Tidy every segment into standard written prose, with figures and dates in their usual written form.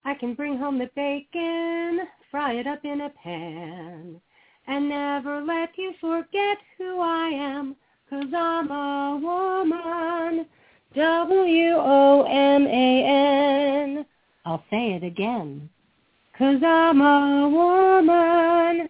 I can bring home the bacon, fry it up in a pan, and never let you forget who I am, 'cause I'm a woman, WOMAN. I'll say it again, 'cause I'm a woman,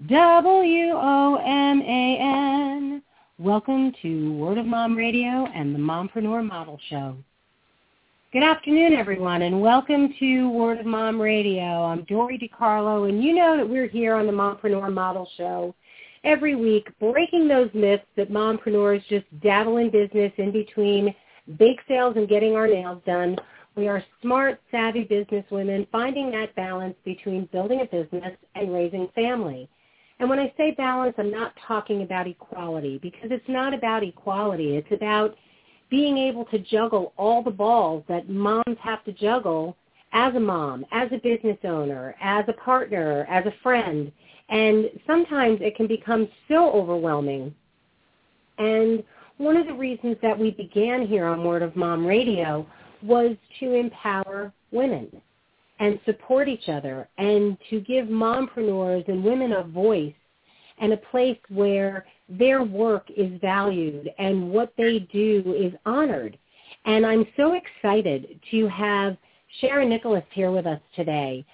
WOMAN. Welcome to Word of Mom Radio and the Mompreneur Model Show. Good afternoon, everyone, and welcome to Word of Mom Radio. I'm Dory DiCarlo, and you know that we're here on the Mompreneur Model Show every week, breaking those myths that mompreneurs just dabble in business in between bake sales and getting our nails done. We are smart, savvy businesswomen finding that balance between building a business and raising family. And when I say balance, I'm not talking about equality, because it's not about equality. It's about being able to juggle all the balls that moms have to juggle as a mom, as a business owner, as a partner, as a friend. And sometimes it can become so overwhelming. And one of the reasons that we began here on Word of Mom Radio was to empower women and support each other and to give mompreneurs and women a voice and a place where their work is valued and what they do is honored. And I'm so excited to have Sharon Nicholas here with us today.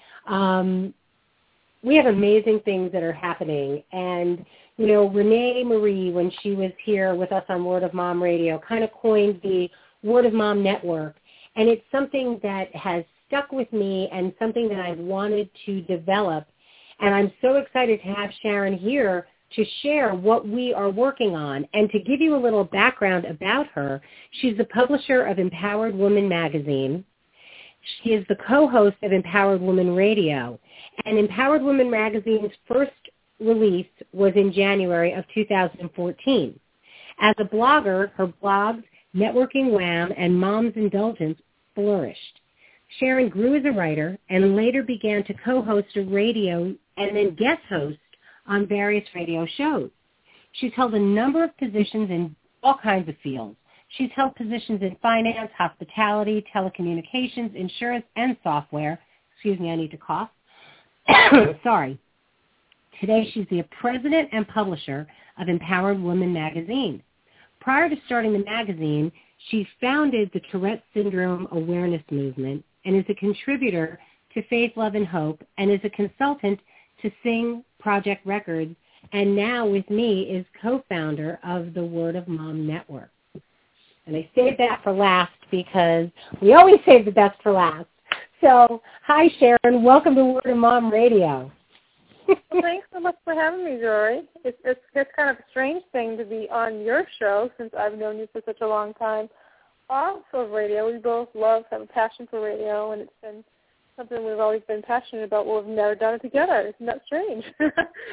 We have amazing things that are happening. And, you know, Renee Marie, when she was here with us on Word of Mom Radio, kind of coined the Word of Mom Network. And it's something that has stuck with me and something that I've wanted to develop. And I'm so excited to have Sharon here to share what we are working on. And to give you a little background about her, she's the publisher of Empowered Woman Magazine. She is the co-host of Empowered Woman Radio. And Empowered Woman Magazine's first release was in January of 2014. As a blogger, her blogs, Networking Wham and Mom's Indulgence, flourished. Sharon grew as a writer and later began to co-host a radio and then guest host on various radio shows. She's held a number of positions in all kinds of fields. She's held positions in finance, hospitality, telecommunications, insurance, and software. Excuse me, I need to cough. Sorry. Today she's the president and publisher of Empowered Woman Magazine. Prior to starting the magazine, she founded the Tourette Syndrome Awareness Movement and is a contributor to Faith, Love, and Hope, and is a consultant to Sing Project Records, and now with me is co-founder of the Word of Mom Network. And I saved that for last because we always save the best for last. So, hi Sharon, welcome to Word of Mom Radio. Well, thanks so much for having me, Dory. It's kind of a strange thing to be on your show since I've known you for such a long time. Also, radio, we both have a passion for radio, and it's been something we've always been passionate about. We've never done it together. Isn't that strange? It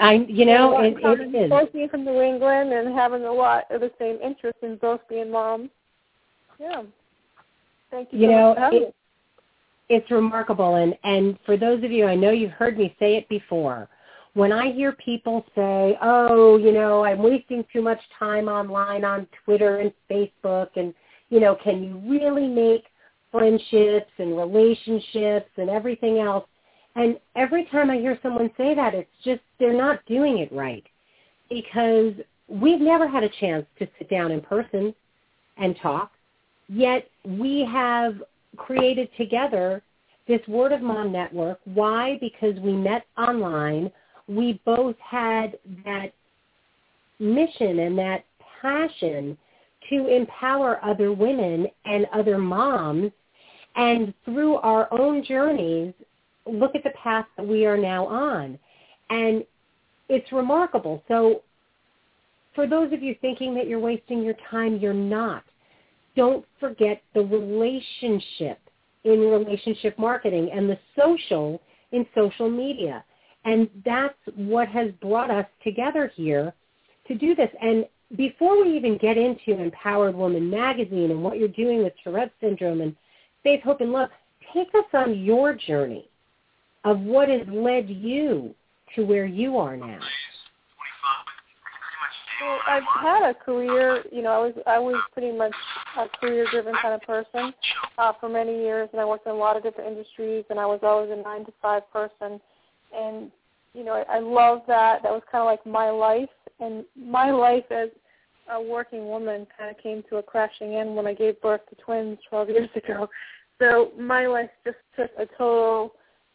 is. Both being from New England and having a lot of the same interest in both being moms. Yeah. Thank you so much for having me. It's remarkable, and for those of you, I know you've heard me say it before, when I hear people say, oh, you know, I'm wasting too much time online on Twitter and Facebook, and, you know, can you really make friendships and relationships and everything else? And every time I hear someone say that, it's just they're not doing it right, because we've never had a chance to sit down in person and talk, yet we have created together this Word of Mom Network. Why? Because we met online. We both had that mission and that passion to empower other women and other moms, and through our own journeys, look at the path that we are now on. And it's remarkable. So for those of you thinking that you're wasting your time, you're not. Don't forget the relationship in relationship marketing and the social in social media. And that's what has brought us together here to do this. And before we even get into Empowered Woman Magazine and what you're doing with Tourette Syndrome and Faith, Hope, and Love, take us on your journey of what has led you to where you are now. Well, I've had a career. I was pretty much a career-driven kind of person for many years, and I worked in a lot of different industries, and I was always a 9-to-5 person. And I love that. That was kind of like my life, and my life as a working woman kind of came to a crashing end when I gave birth to twins 12 years ago. So my life just took a total.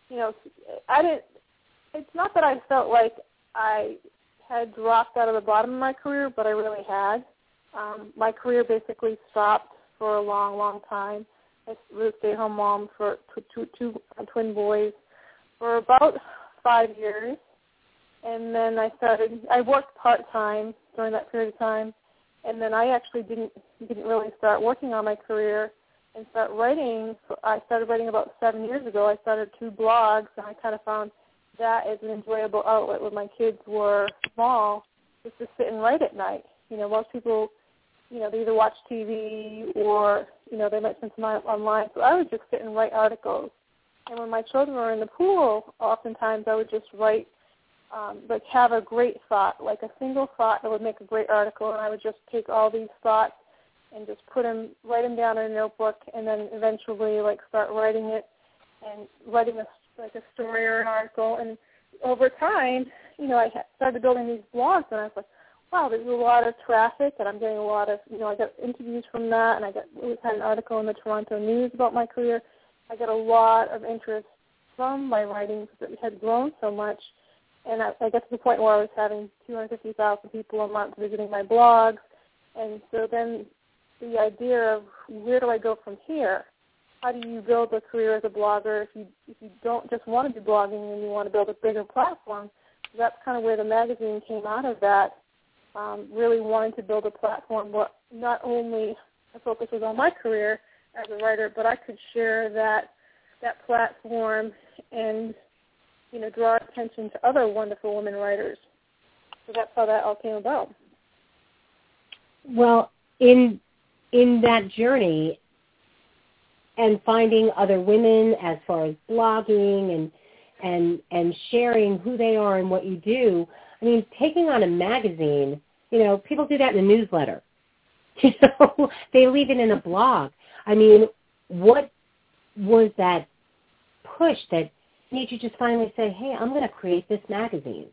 It's not that I felt like I had dropped out of the bottom of my career, but I really had. My career basically stopped for a long, long time. I was a stay-at-home mom for two twin boys for about 5 years, and then I worked part-time during that period of time, and then I actually didn't really start working on my career and start writing. I started writing about 7 years ago. I started 2 blogs, and I kind of found that as an enjoyable outlet when my kids were small, just to sit and write at night. Most people, they either watch TV or, they might spend some time online. So I would just sit and write articles. And when my children were in the pool, oftentimes I would just write, have a great thought, like a single thought that would make a great article, and I would just take all these thoughts and just write them down in a notebook, and then eventually, start writing it and writing a story or an article. And over time, I started building these blogs, and I was like, wow, there's a lot of traffic, and I'm getting a lot of, I got interviews from that, and we had an article in the Toronto News about my career. I got a lot of interest from my writing because it had grown so much, and I got to the point where I was having 250,000 people a month visiting my blogs, and so then the idea of where do I go from here? How do you build a career as a blogger if you don't just want to be blogging and you want to build a bigger platform? So that's kind of where the magazine came out of that, really wanting to build a platform where not only the focus was on my career as a writer, but I could share that platform and, draw attention to other wonderful women writers. So that's how that all came about. Well, in that journey, and finding other women as far as blogging and sharing who they are and what you do. I mean, taking on a magazine, people do that in a newsletter. They leave it in a blog. I mean, what was that push that made you just finally say, hey, I'm going to create this magazine?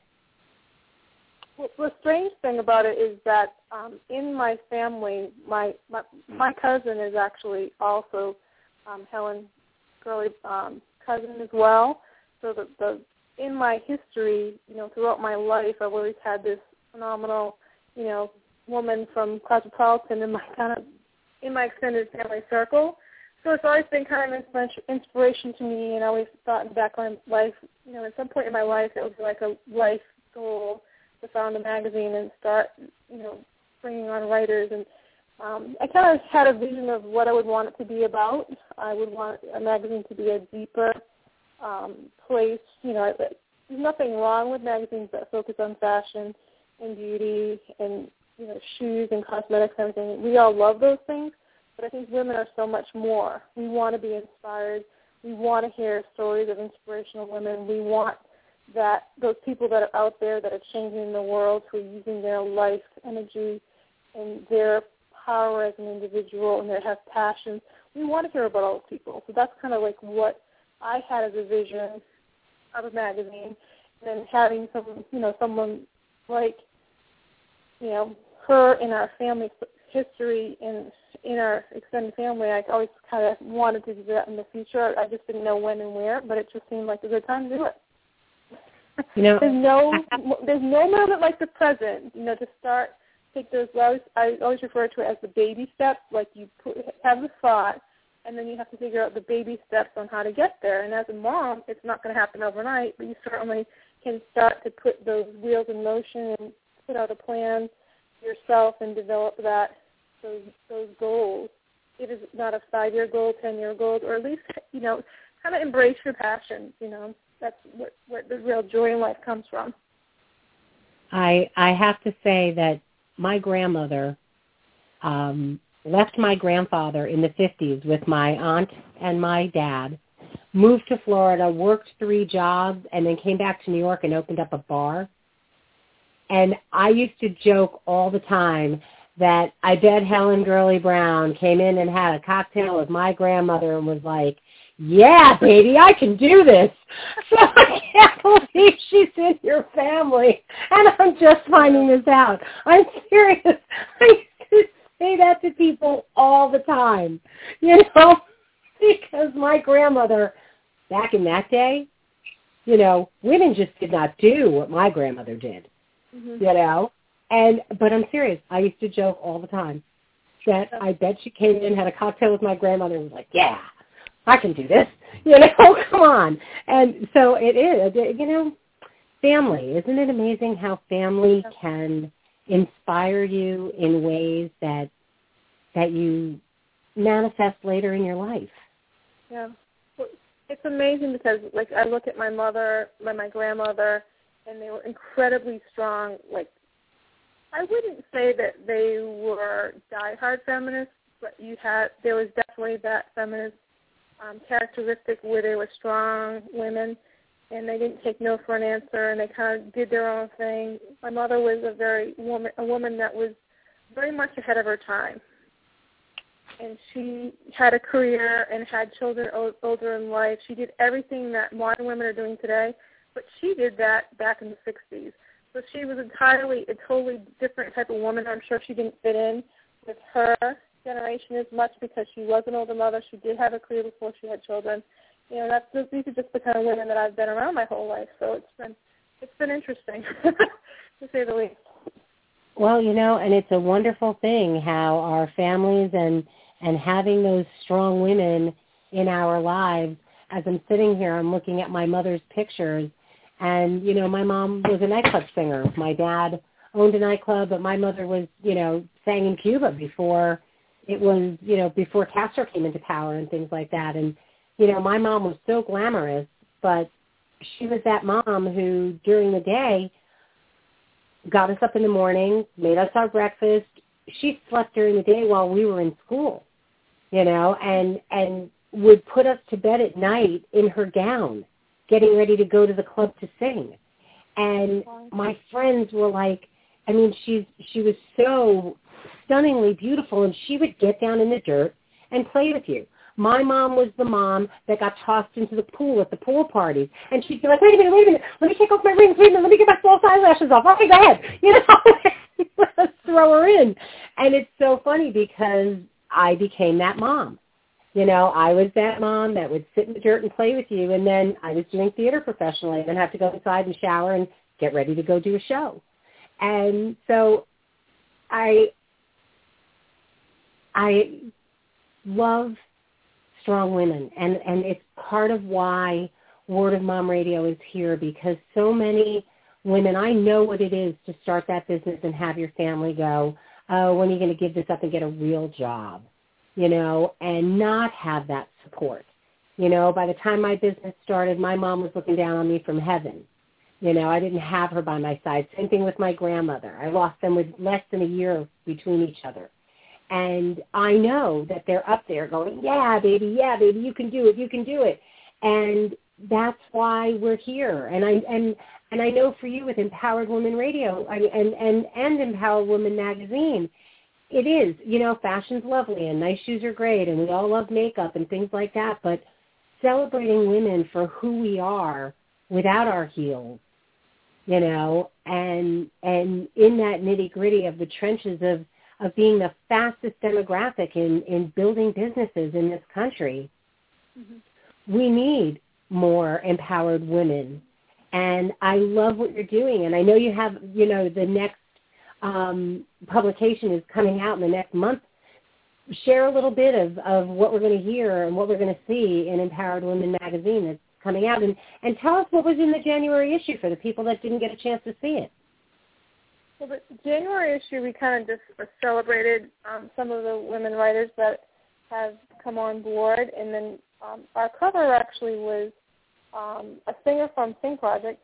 Well, the strange thing about it is that in my family, my cousin is actually also Helen Gurley's cousin as well. So in my history, throughout my life, I've always had this phenomenal, woman from Cosmopolitan in my extended family circle. So it's always been kind of inspiration to me, and I always thought in the back of my life, at some point in my life, it would be like a life goal to found a magazine and start, bringing on writers. And I kind of had a vision of what I would want it to be about. I would want a magazine to be a deeper place. There's nothing wrong with magazines that focus on fashion and beauty and, shoes and cosmetics and everything. We all love those things, but I think women are so much more. We want to be inspired. We want to hear stories of inspirational women. We want those people that are out there that are changing the world, who are using their life energy and their power as an individual, and they have passions. We want to hear about all those people. So that's kind of like what I had as a vision of a magazine. And then having someone like, her in our family history and in our extended family, I always kind of wanted to do that in the future. I just didn't know when and where, but it just seemed like a good time to do it. There's no moment like the present, to start, take those, I always refer to it as the baby steps, like you have the thought, and then you have to figure out the baby steps on how to get there. And as a mom, it's not going to happen overnight, but you certainly can start to put those wheels in motion and put out a plan yourself and develop those goals. It is not a 5-year goal, 10-year goal, or at least, kind of embrace your passions, That's what the real joy in life comes from. I have to say that my grandmother left my grandfather in the 50s with my aunt and my dad, moved to Florida, worked 3 jobs, and then came back to New York and opened up a bar. And I used to joke all the time that I bet Helen Gurley Brown came in and had a cocktail with my grandmother and was like, yeah, baby, I can do this. So I can't believe she's in your family. And I'm just finding this out. I'm serious. I used to say that to people all the time, because my grandmother, back in that day, women just did not do what my grandmother did, But I'm serious. I used to joke all the time that I bet she came in, had a cocktail with my grandmother, and was like, yeah, I can do this. Come on. And so it is, family. Isn't it amazing how family can inspire you in ways that you manifest later in your life? Yeah. Well, it's amazing because, I look at my mother, my grandmother, and they were incredibly strong. I wouldn't say that they were diehard feminists, but there was definitely that feminist characteristic where they were strong women, and they didn't take no for an answer, and they kind of did their own thing. My mother was a woman that was very much ahead of her time, and she had a career and had children older in life. She did everything that modern women are doing today, but she did that back in the 60s. So she was a totally different type of woman. I'm sure she didn't fit in with her generation as much because she was an older mother. She did have a career before she had children. These are just the kind of women that I've been around my whole life. So it's been interesting, to say the least. Well, and it's a wonderful thing how our families and having those strong women in our lives. As I'm sitting here, I'm looking at my mother's pictures, and, my mom was a nightclub singer. My dad owned a nightclub, but my mother was, sang in Cuba before it was, before Castro came into power and things like that. And, my mom was so glamorous, but she was that mom who, during the day, got us up in the morning, made us our breakfast. She slept during the day while we were in school, and would put us to bed at night in her gown, getting ready to go to the club to sing. And my friends were like, she was so stunningly beautiful, and she would get down in the dirt and play with you. My mom was the mom that got tossed into the pool at the pool parties, and she'd be like, wait a minute, let me take off my rings, wait a minute, let me get my false eyelashes off. Okay, go ahead. Let's throw her in. And it's so funny because I became that mom. I was that mom that would sit in the dirt and play with you, and then I was doing theater professionally and then have to go inside and shower and get ready to go do a show. And so I love strong women, and it's part of why Word of Mom Radio is here, because so many women, I know what it is to start that business and have your family go, oh, when are you going to give this up and get a real job, and not have that support. By the time my business started, my mom was looking down on me from heaven. I didn't have her by my side. Same thing with my grandmother. I lost them with less than a year between each other. And I know that they're up there going, yeah, baby, you can do it. And that's why we're here. And I know for you with Empowered Woman Radio and Empowered Woman Magazine, it is, fashion's lovely and nice shoes are great and we all love makeup and things like that, but celebrating women for who we are without our heels, and in that nitty-gritty of the trenches of being the fastest demographic in building businesses in this country, we need more empowered women. And I love what you're doing. And I know you have, the next publication is coming out in the next month. Share a little bit of what we're going to hear and what we're going to see in Empowered Women Magazine that's coming out. And tell us what was in the January issue for the people that didn't get a chance to see it. Well, the January issue, we kind of just celebrated some of the women writers that have come on board. And then our cover actually was a singer from Sing Project.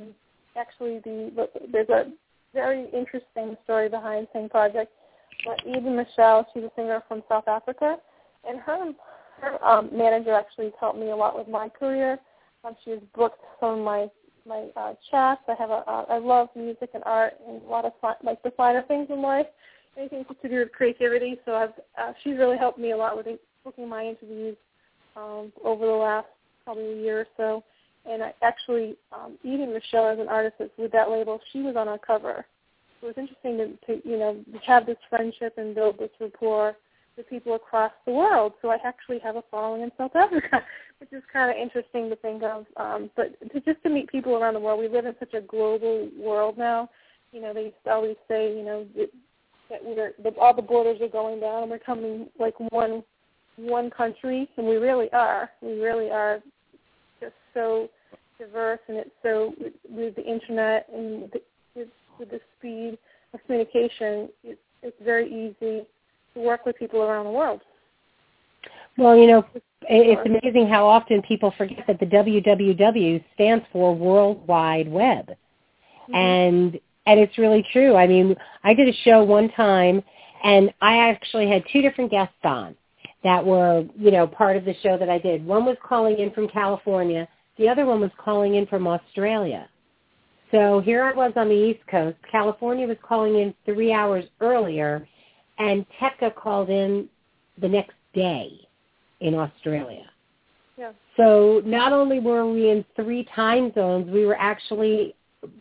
There's a very interesting story behind Sing Project. Eva Michelle, she's a singer from South Africa, and her manager actually helped me a lot with my career. She has booked some of chats. I love music and art and a lot of the finer things in life, anything to do with creativity. So she's really helped me a lot with booking my interviews over the last probably a year or so. And I actually, even Michelle as an artist with that label, she was on our cover. It was interesting to have this friendship and build this rapport with people across the world. So I actually have a following in South Africa, which is kind of interesting to think of. But just to meet people around the world, we live in such a global world now. They used to always say, that all the borders are going down and we're coming like one country, and we really are. We really are just so diverse, and it's so with the internet and with the speed of communication, it's very easy to work with people around the world. Well, it's amazing how often people forget that the WWW stands for World Wide Web. Mm-hmm. And it's really true. I mean, I did a show one time, and I actually had two different guests on that were, part of the show that I did. One was calling in from California. The other one was calling in from Australia. So here I was on the East Coast. California was calling in 3 hours earlier, and Tekka called in the next day in Australia. Yeah. So not only were we in 3 time zones, we were actually,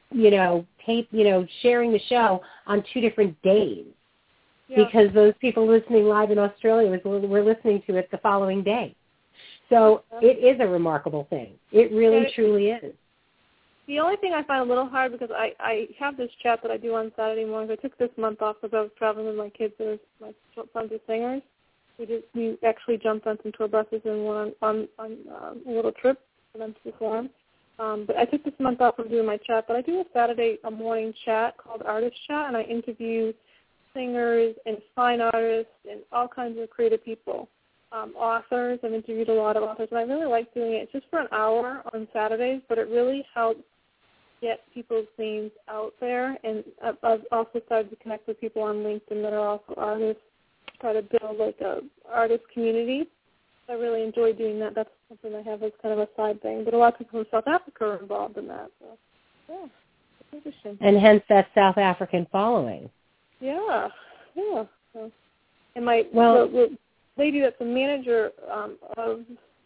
sharing the show on 2 different days. Yeah. Because those people listening live in Australia were listening to it the following day. So it is a remarkable thing. It really, truly is. The only thing I find a little hard, because I have this chat that I do on Saturday mornings. I took this month off because I was traveling with my kids. My sons are singers. We actually jumped on some tour buses and went on a little trip for them to perform. But I took this month off from doing my chat. But I do a morning chat called Artist Chat, and I interview singers and fine artists and all kinds of creative people. Authors. I've interviewed a lot of authors, and I really like doing it. It's just for an hour on Saturdays, but it really helps get people's names out there. And I've also started to connect with people on LinkedIn that are also artists, try to build like a artist community. I really enjoy doing that. That's something I have as kind of a side thing. But a lot of people from South Africa are involved in that. So, yeah, it's interesting. And hence that South African following. Yeah. So, and the lady that's the manager of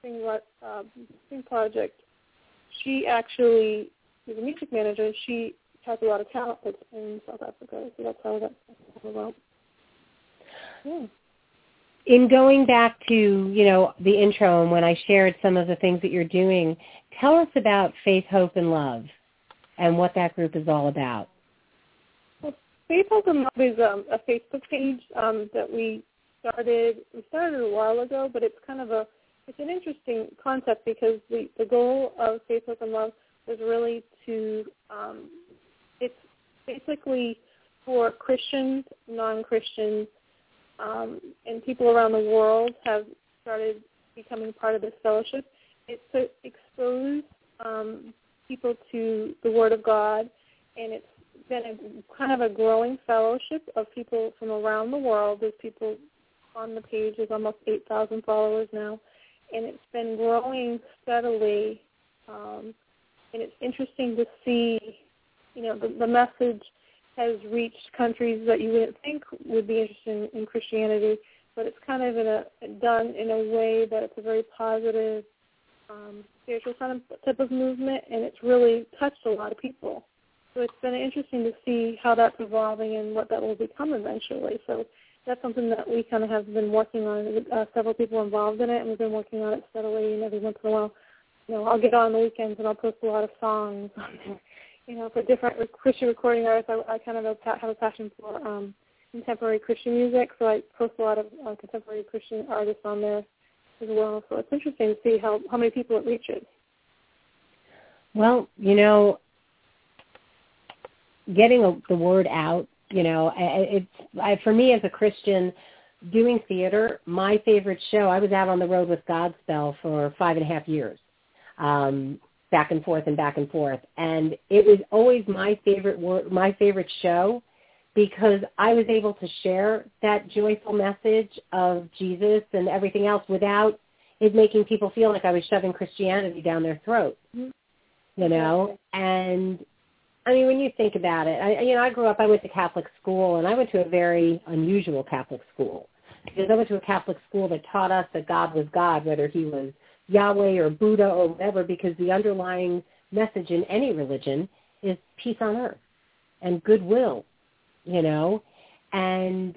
Sing Project, she actually is a music manager. She has a lot of talent that's in South Africa, so that's how that's about. Yeah. In going back to, the intro and when I shared some of the things that you're doing, tell us about Faith, Hope, and Love and what that group is all about. Well, Faith, Hope, and Love is a Facebook page that we started a while ago, but it's kind of it's an interesting concept because the goal of Faith, Hope, and Love is really to, it's basically for Christians, non-Christians, and people around the world have started becoming part of this fellowship. It's to expose people to the Word of God, and it's been kind of a growing fellowship of people from around the world. There's people on the page. There's almost 8,000 followers now, and it's been growing steadily. And it's interesting to see, the message has reached countries that you wouldn't think would be interested in Christianity, but it's kind of done in a way that it's a very positive, spiritual kind of type of movement, and it's really touched a lot of people. So it's been interesting to see how that's evolving and what that will become eventually. So that's something that we kind of have been working on with several people involved in it, and we've been working on it steadily, and every once in a while, I'll get on the weekends and I'll post a lot of songs on there. For different Christian recording artists, I kind of have a passion for contemporary Christian music, so I post a lot of contemporary Christian artists on there as well. So it's interesting to see how many people it reaches. Well, getting the word out, for me as a Christian doing theater, my favorite show, I was out on the road with Godspell for 5.5 years. Back and forth. And it was always my favorite show because I was able to share that joyful message of Jesus and everything else without it making people feel like I was shoving Christianity down their throat. Mm-hmm. you know, and I mean, when you think about it, I went to Catholic school, and I went to a very unusual Catholic school, because I went to a Catholic school that taught us that God was God, whether he was Yahweh or Buddha or whatever, because the underlying message in any religion is peace on earth and goodwill, you know, and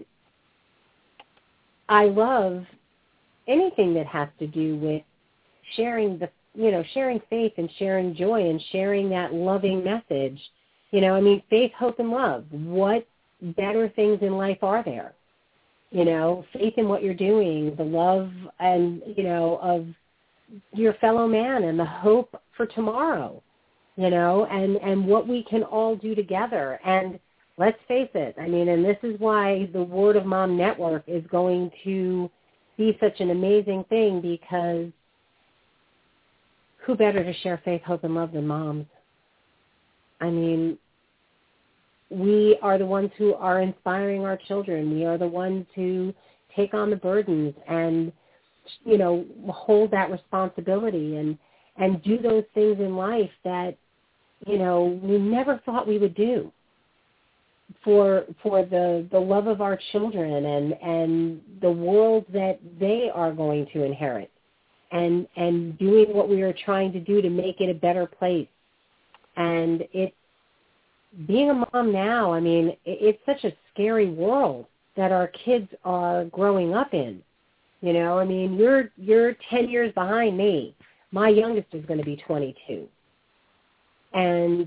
I love anything that has to do with sharing sharing faith and sharing joy and sharing that loving message. You know, I mean, faith, hope, and love. What better things in life are there? You know, faith in what you're doing, the love and, you know, of your fellow man and the hope for tomorrow, you know, and what we can all do together. And let's face it, I mean, and this is why the Word of Mom Network is going to be such an amazing thing, because who better to share faith, hope, and love than moms? I mean, we are the ones who are inspiring our children. We are the ones who take on the burdens and, you know, hold that responsibility and do those things in life that, you know, we never thought we would do for the love of our children and the world that they are going to inherit, and doing what we are trying to do to make it a better place. And being a mom now, I mean, it's such a scary world that our kids are growing up in. You know, I mean, you're 10 years behind me. My youngest is going to be 22. And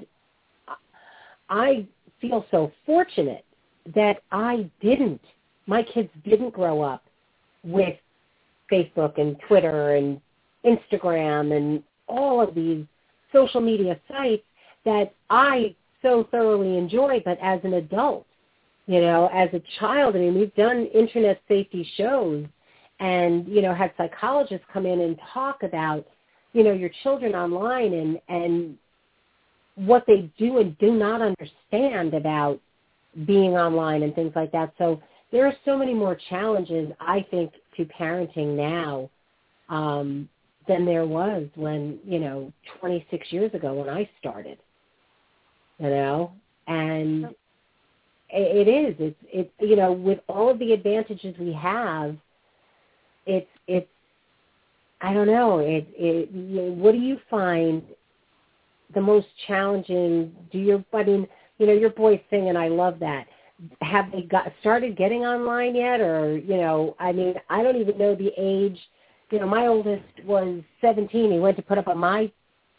I feel so fortunate that my kids didn't grow up with Facebook and Twitter and Instagram and all of these social media sites that I so thoroughly enjoy, but as an adult, you know, as a child, I mean, we've done internet safety shows and, you know, had psychologists come in and talk about, you know, your children online and what they do and do not understand about being online and things like that. So there are so many more challenges, I think, to parenting now than there was when, you know, 26 years ago when I started, you know, and it's you know, with all of the advantages we have, it's I don't know, what do you find the most challenging? I mean, you know, your boys sing, and I love that. Have they started getting online yet? Or, you know, I mean, I don't even know the age. You know, my oldest was 17. He went to put up a MySpace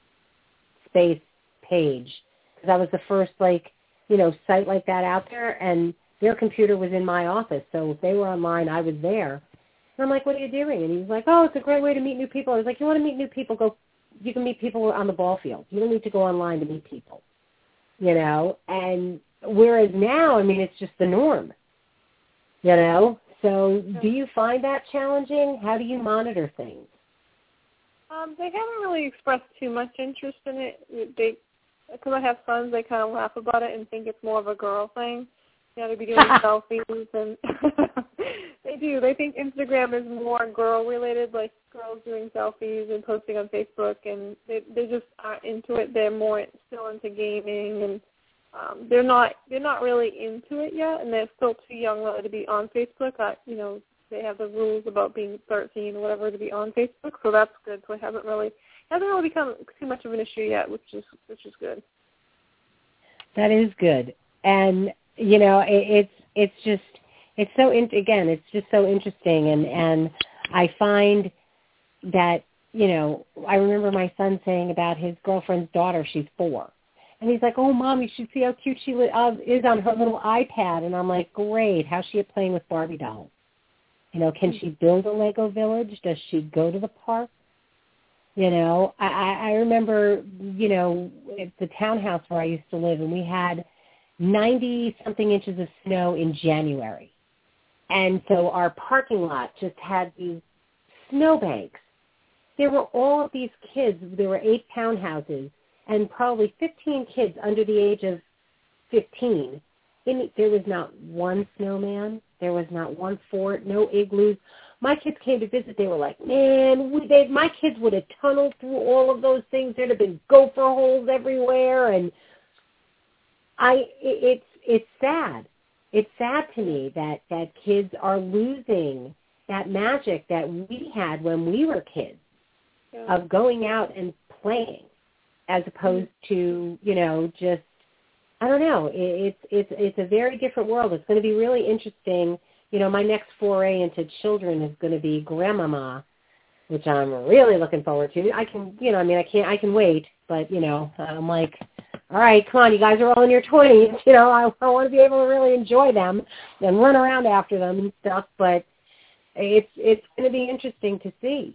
page because I was the first, like, you know, site like that out there, and their computer was in my office. So if they were online, I was there. And I'm like, what are you doing? And he's like, oh, it's a great way to meet new people. I was like, you want to meet new people? You can meet people on the ball field. You don't need to go online to meet people, you know. And whereas now, I mean, it's just the norm, you know. So do you find that challenging? How do you monitor things? They haven't really expressed too much interest in it. Because I have sons, they kind of laugh about it and think it's more of a girl thing. You know, to be doing selfies, and they do. They think Instagram is more girl-related, like girls doing selfies and posting on Facebook, and they just aren't into it. They're more still into gaming, and they're not really into it yet, and they're still too young really to be on Facebook. You know, they have the rules about being 13 or whatever to be on Facebook, so that's good. So it hasn't really become too much of an issue yet, which is good. That is good, and you know, it's just so interesting, and I find that, you know, I remember my son saying about his girlfriend's daughter. She's 4. And he's like, oh, Mom, you should see how cute she is on her little iPad. And I'm like, great. How's she playing with Barbie dolls? You know, can she build a Lego village? Does she go to the park? You know, I remember, you know, at the townhouse where I used to live, and we had 90-something inches of snow in January. And so our parking lot just had these snowbanks. There were all of these kids. There were 8 townhouses, and probably 15 kids under the age of 15. There was not one snowman. There was not one fort, no igloos. my kids came to visit, they were like, man, my kids would have tunneled through all of those things. There'd have been gopher holes everywhere, and it's sad. It's sad to me that kids are losing that magic that we had when we were kids of going out and playing, as opposed to, just, I don't know. It's a very different world. It's going to be really interesting. My next foray into children is going to be grandmama, which I'm really looking forward to. I can wait, but, I'm like, all right, come on, you guys are all in your 20s. I want to be able to really enjoy them and run around after them and stuff, but it's going to be interesting to see,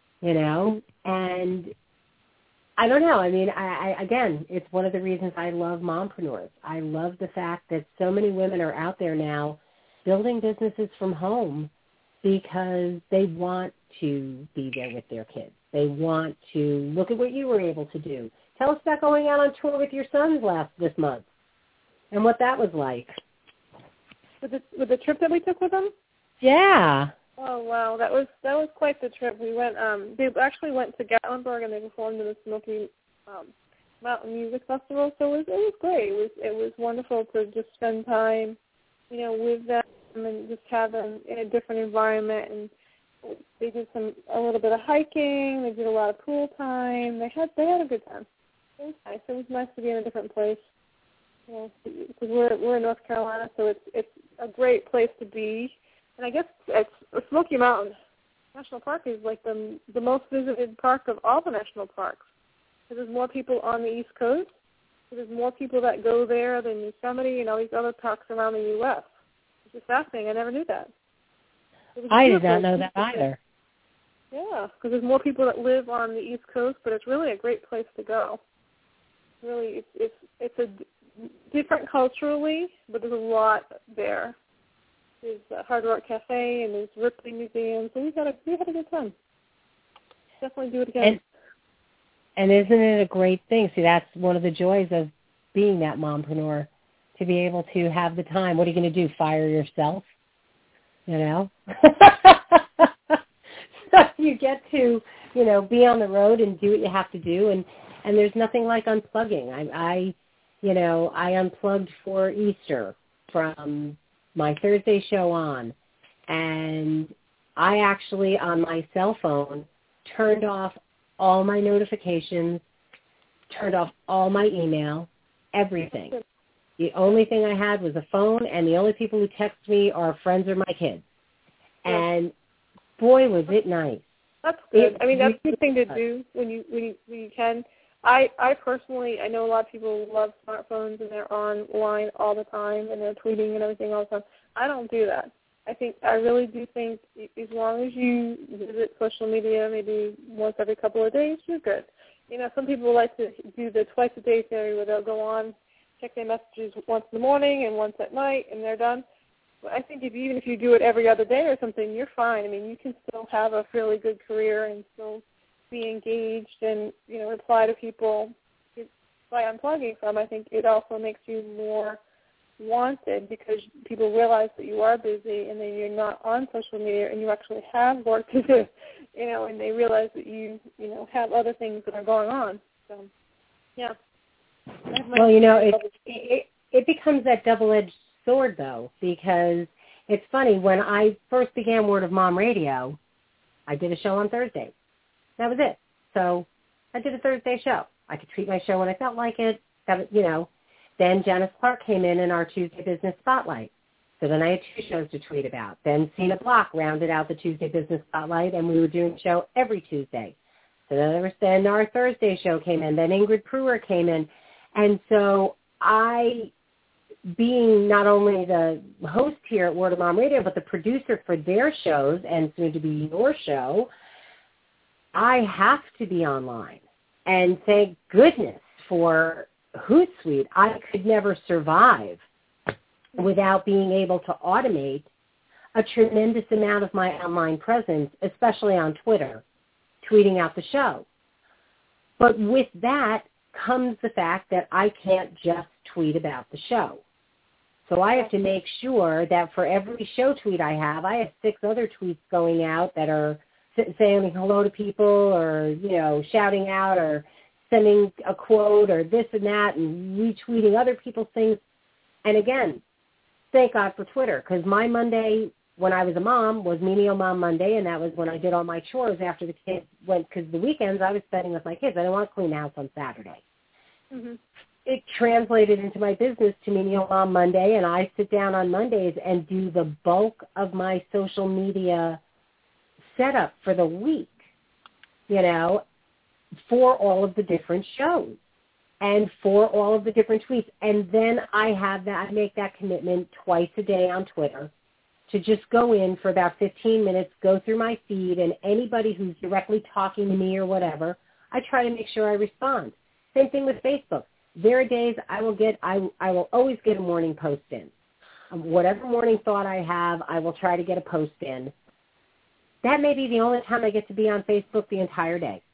and I don't know. I mean, again, it's one of the reasons I love mompreneurs. I love the fact that so many women are out there now building businesses from home because they want to be there with their kids. They want to look at what you were able to do. Tell us about going out on tour with your sons this month and what that was like. With the trip that we took with them? Yeah. Oh wow, that was quite the trip. We went. They actually went to Gatlinburg and they performed in the Smoky Mountain Music Festival. So it was great. It was wonderful to just spend time, with them and just have them in a different environment. And they did a little bit of hiking. They did a lot of pool time. They had a good time. It was nice. It was nice to be in a different place. Because we're in North Carolina, so it's a great place to be. And I guess Smoky Mountain National Park is like the most visited park of all the national parks. So there's more people on the East Coast. So there's more people that go there than Yosemite and all these other parks around the U.S. It's just fascinating. I never knew that. I did not know that either. Yeah, because there's more people that live on the East Coast, but it's really a great place to go. Really, it's a different culturally, but there's a lot there. There's Hard Rock Cafe and there's Ripley Museum, so we had a good time. Definitely do it again. And isn't it a great thing? See, that's one of the joys of being that mompreneur, to be able to have the time. What are you going to do, fire yourself? So you get to, be on the road and do what you have to do, and there's nothing like unplugging. I unplugged for Easter from my Thursday show on, and I actually, on my cell phone, turned off all my notifications, turned off all my email, everything. The only thing I had was a phone, and the only people who text me are friends or my kids. And boy, was it nice. That's good. That's a good thing to do when you can. I personally, I know a lot of people love smartphones and they're online all the time and they're tweeting and everything all the time. I don't do that. I really do think as long as you visit social media maybe once every couple of days, you're good. Some people like to do the twice a day theory where they'll go on, check their messages once in the morning and once at night, and they're done. But I think even if you do it every other day or something, you're fine. You can still have a fairly good career and still be engaged and, reply to people. By unplugging from, I think it also makes you more wanted because people realize that you are busy and then you're not on social media and you actually have work to do, and they realize that you have other things that are going on. So, yeah. Well, it becomes that double-edged sword, though, because it's funny. When I first began Word of Mom Radio, I did a show on Thursday. That was it. So I did a Thursday show. I could tweet my show when I felt like it. Then Janice Clark came in our Tuesday Business Spotlight. So then I had two shows to tweet about. Then Cena Block rounded out the Tuesday Business Spotlight, and we were doing a show every Tuesday. So then our Thursday show came in. Then Ingrid Pruer came in. And so being not only the host here at Word of Mom Radio, but the producer for their shows and soon to be your show, I have to be online. And thank goodness for Hootsuite. I could never survive without being able to automate a tremendous amount of my online presence, especially on Twitter, tweeting out the show. But with that comes the fact that I can't just tweet about the show. So I have to make sure that for every show tweet I have 6 other tweets going out that are saying hello to people or, shouting out or sending a quote or this and that and retweeting other people's things. And again, thank God for Twitter, because my Monday when I was a mom was Menial Mom Monday, and that was when I did all my chores after the kids went, because the weekends I was spending with my kids. I didn't want to clean the house on Saturday. Mm-hmm. It translated into my business to Menial Mom Monday, and I sit down on Mondays and do the bulk of my social media setup for the week, for all of the different shows and for all of the different tweets. And then I make that commitment twice a day on Twitter to just go in for about 15 minutes, go through my feed, and anybody who's directly talking to me or whatever, I try to make sure I respond. Same thing with Facebook. There are days I will always get a morning post in. Whatever morning thought I have, I will try to get a post in. That may be the only time I get to be on Facebook the entire day,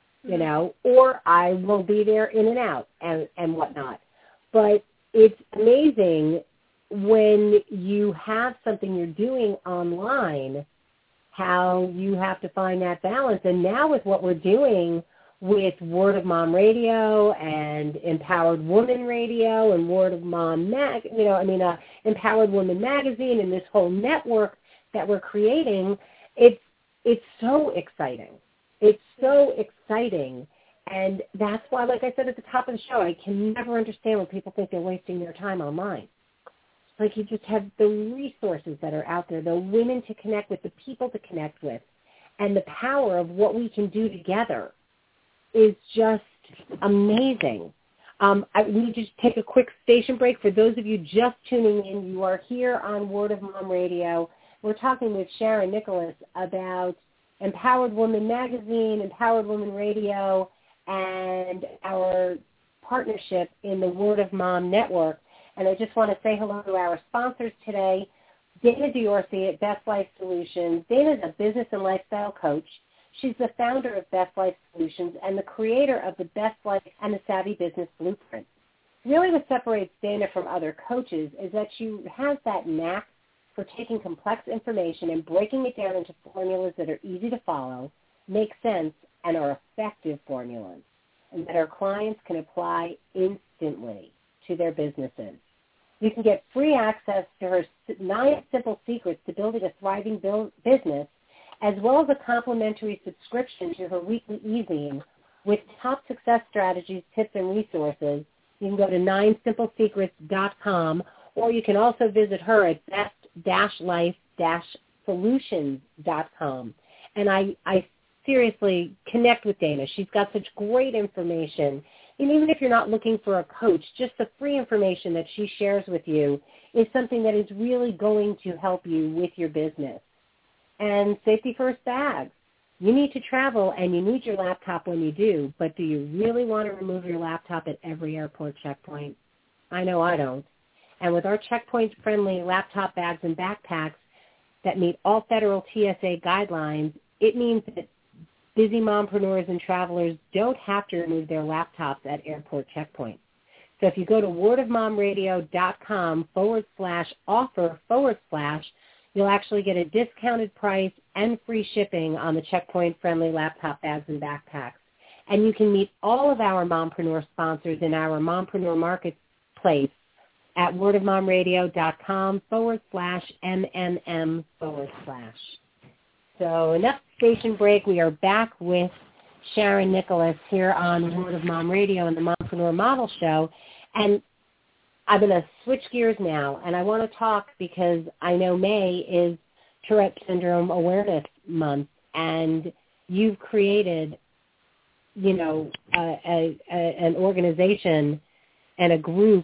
or I will be there in and out and whatnot. But it's amazing when you have something you're doing online, how you have to find that balance. And now with what we're doing with Word of Mom Radio and Empowered Woman Radio and Word of Mom Empowered Woman Magazine and this whole network that we're creating, it's so exciting. It's so exciting. And that's why, like I said at the top of the show, I can never understand when people think they're wasting their time online. Like, you just have the resources that are out there, the women to connect with, the people to connect with, and the power of what we can do together is just amazing. We need to take a quick station break. For those of you just tuning in, you are here on Word of Mom Radio. We're talking with Sharon Nicholas about Empowered Woman Magazine, Empowered Woman Radio, and our partnership in the Word of Mom Network. And I just want to say hello to our sponsors today, Dana Diorsi at Best Life Solutions. Dana is a business and lifestyle coach. She's the founder of Best Life Solutions and the creator of the Best Life and the Savvy Business Blueprint. Really what separates Dana from other coaches is that she has that knack for taking complex information and breaking it down into formulas that are easy to follow, make sense, and are effective formulas, and that our clients can apply instantly to their businesses. You can get free access to her 9 simple secrets to building a thriving business, as well as a complimentary subscription to her weekly e-zine with top success strategies, tips, and resources. You can go to 9simplesecrets.com, or you can also visit her at best-life-solutions.com. And I seriously connect with Dana. She's got such great information. And even if you're not looking for a coach, just the free information that she shares with you is something that is really going to help you with your business. And safety first bags. You need to travel and you need your laptop when you do, but do you really want to remove your laptop at every airport checkpoint? I know I don't. And with our checkpoint-friendly laptop bags and backpacks that meet all federal TSA guidelines, it means that busy mompreneurs and travelers don't have to remove their laptops at airport checkpoints. So if you go to wordofmomradio.com/offer/, you'll actually get a discounted price and free shipping on the checkpoint-friendly laptop bags and backpacks. And you can meet all of our mompreneur sponsors in our Mompreneur Marketplace at wordofmomradio.com/MMM/. So enough station break. We are back with Sharon Nicholas here on Word of Mom Radio and the Mompreneur Model Show. And I'm going to switch gears now, and I want to talk because I know May is Tourette Syndrome Awareness Month, and you've created, an organization and a group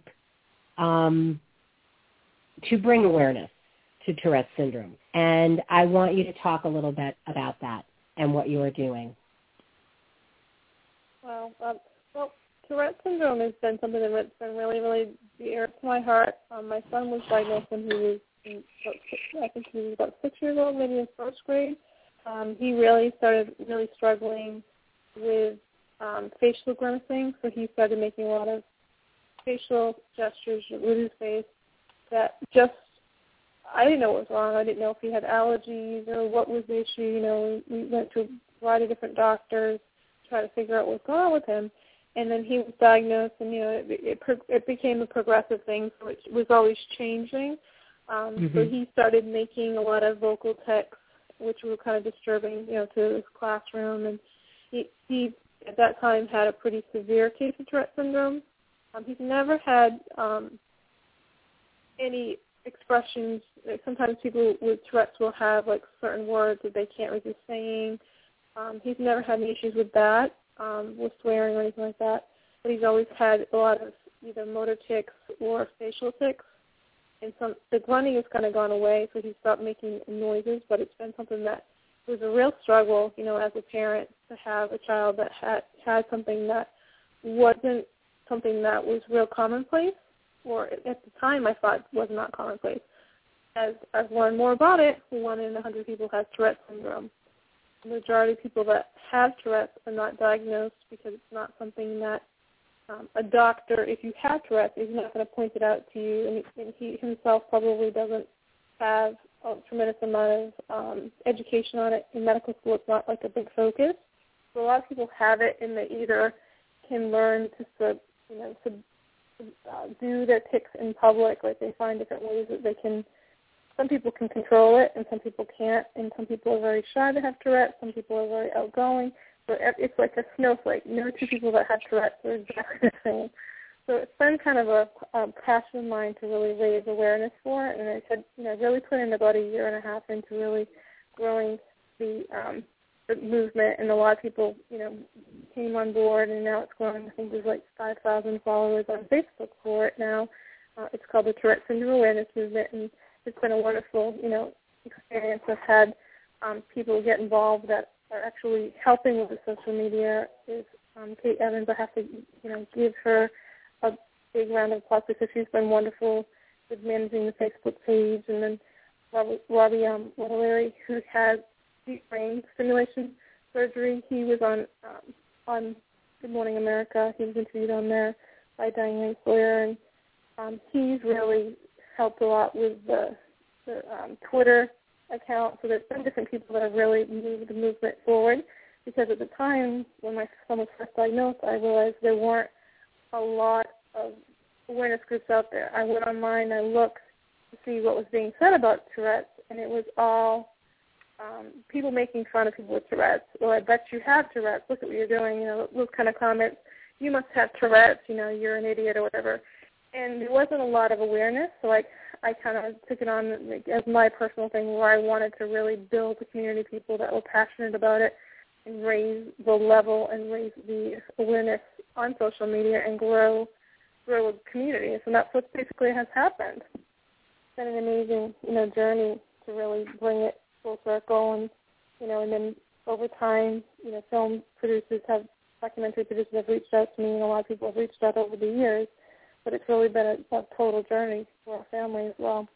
to bring awareness to Tourette syndrome. And I want you to talk a little bit about that and what you are doing. Well, Tourette syndrome has been something that's been really, really dear to my heart. My son was diagnosed when he was, I think he was about 6 years old, maybe in first grade. He really started struggling with facial grimacing, so he started making a lot of facial gestures with his face. that just, I didn't know what was wrong. I didn't know if he had allergies or what was the issue. You know, we went to a variety of different doctors to try to figure out what was going on with him. And then he was diagnosed, and, you know, it became a progressive thing, so it was always changing. So he started making a lot of vocal tics, which were kind of disturbing, you know, to his classroom. And he at that time had a pretty severe case of Tourette syndrome. He's never had any expressions. Like sometimes people with Tourette's will have like certain words that they can't resist saying. He's never had any issues with that, with swearing or anything like that. But he's always had a lot of either motor tics or facial tics. And the grunting has kind of gone away, so he stopped making noises. But it's been something that was a real struggle, you know, as a parent, to have a child that had something that wasn't something that was real commonplace, or at the time I thought was not commonplace. As I've learned more about it, 1 in 100 people have Tourette syndrome. The majority of people that have Tourette's are not diagnosed because it's not something that a doctor, if you have Tourette's, is not going to point it out to you, and he himself probably doesn't have a tremendous amount of education on it. In medical school, it's not like a big focus. So a lot of people have it, and they either can learn to do their tics in public, like they find different ways that they can. Some people can control it, and some people can't, and some people are very shy to have Tourette's. Some people are very outgoing. So it's like a snowflake. No two people that have Tourette's are exactly the same. So it's been kind of a passion of mine to really raise awareness for it, and I said, you know, really put in about 1.5 years into really growing the movement, and a lot of people, you know, came on board, and now it's growing. I think there's like 5,000 followers on Facebook for it now. It's called the Tourette Syndrome Awareness Movement, and it's been a wonderful, you know, experience. I've had people get involved that are actually helping with the social media. Is Kate Evans. I have to, you know, give her a big round of applause because she's been wonderful with managing the Facebook page. And then Robbie Larry, who has deep brain stimulation surgery. He was on Good Morning America. He was interviewed on there by Diane Sawyer, and he's really helped a lot with the Twitter account. So there's been different people that have really moved the movement forward, because at the time when my son was first diagnosed, I realized there weren't a lot of awareness groups out there. I went online, I looked to see what was being said about Tourette's, and it was all people making fun of people with Tourette's. Well, I bet you have Tourette's. Look at what you're doing. You know, those kind of comments. You must have Tourette's. You know, you're an idiot or whatever. And there wasn't a lot of awareness, so I kind of took it on as my personal thing, where I wanted to really build a community of people that were passionate about it and raise the level and raise the awareness on social media and grow communities. And that's what basically has happened. It's been an amazing, you know, journey to really bring it full circle. And, you know, and then over time, you know, film producers documentary producers have reached out to me, and a lot of people have reached out over the years. But it's really been a total journey for our family as well.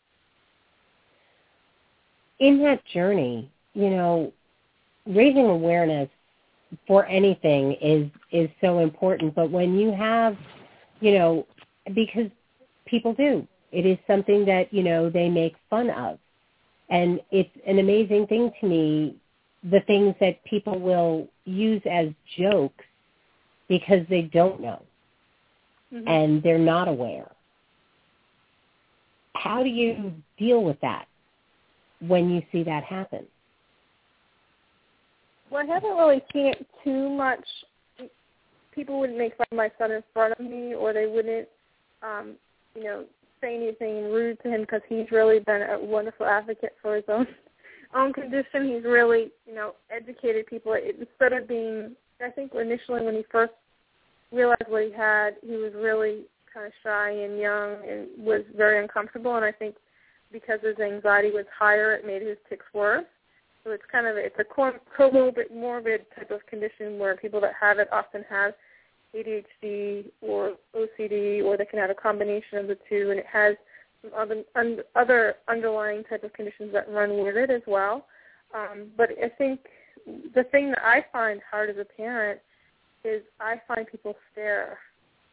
In that journey, you know, raising awareness for anything is so important. But when you have, you know, because people do, it is something that, you know, they make fun of. And it's an amazing thing to me, the things that people will use as jokes because they don't know. Mm-hmm. And they're not aware. How do you deal with that when you see that happen? Well, I haven't really seen it too much. People wouldn't make fun of my son in front of me, or they wouldn't, you know, say anything rude to him, because he's really been a wonderful advocate for his own condition. He's really, you know, educated people. Instead of being, I think initially when he first realized what he had, he was really kind of shy and young and was very uncomfortable, and I think because his anxiety was higher, it made his tics worse. So it's a comorbid type of condition where people that have it often have ADHD or OCD, or they can have a combination of the two, and it has some other underlying type of conditions that run with it as well. But I think the thing that I find hard as a parent is I find people stare.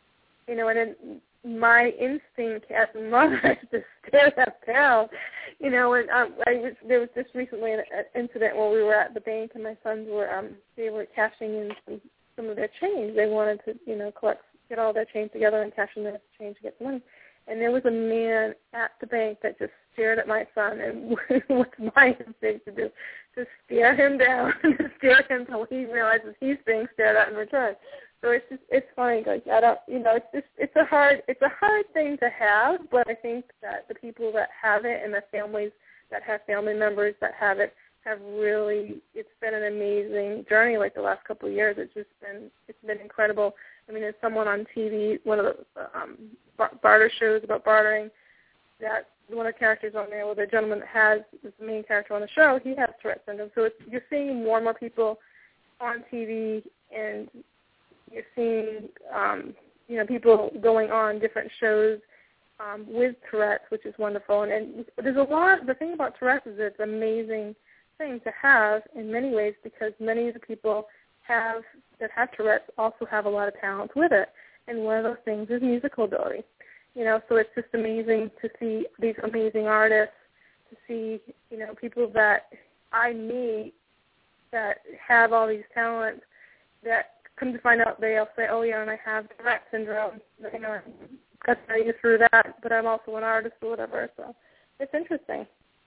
and then my instinct as a mother is to stare that down. There was just recently an incident where we were at the bank and my sons were they were cashing in some of their change. They wanted to get all their change together and cash in their change to get the money. And there was a man at the bank that just stared at my son, and what's my instinct to do? To stare him down and to stare him until he realizes he's being stared at in return. So it's funny, like it's a hard thing to have, but I think that the people that have it and the families that have family members that have it have really, it's been an amazing journey. Like the last couple of years, it's been incredible. I mean, there's someone on TV, one of the barter shows about bartering, that one of the characters on there, the gentleman that has is the main character on the show, he has Tourette syndrome. So you're seeing more and more people on TV, and you're seeing people going on different shows with Tourette's, which is wonderful. And there's a lot. The thing about Tourette's is it's an amazing thing to have in many ways, because many of the people that have Tourette's also have a lot of talent with it. And one of those things is musical ability. So it's just amazing to see these amazing artists, to see, people that I meet that have all these talents that come to find out they'll say, oh, yeah, and I have Tourette syndrome. I got to get through that, but I'm also an artist or whatever. So it's interesting.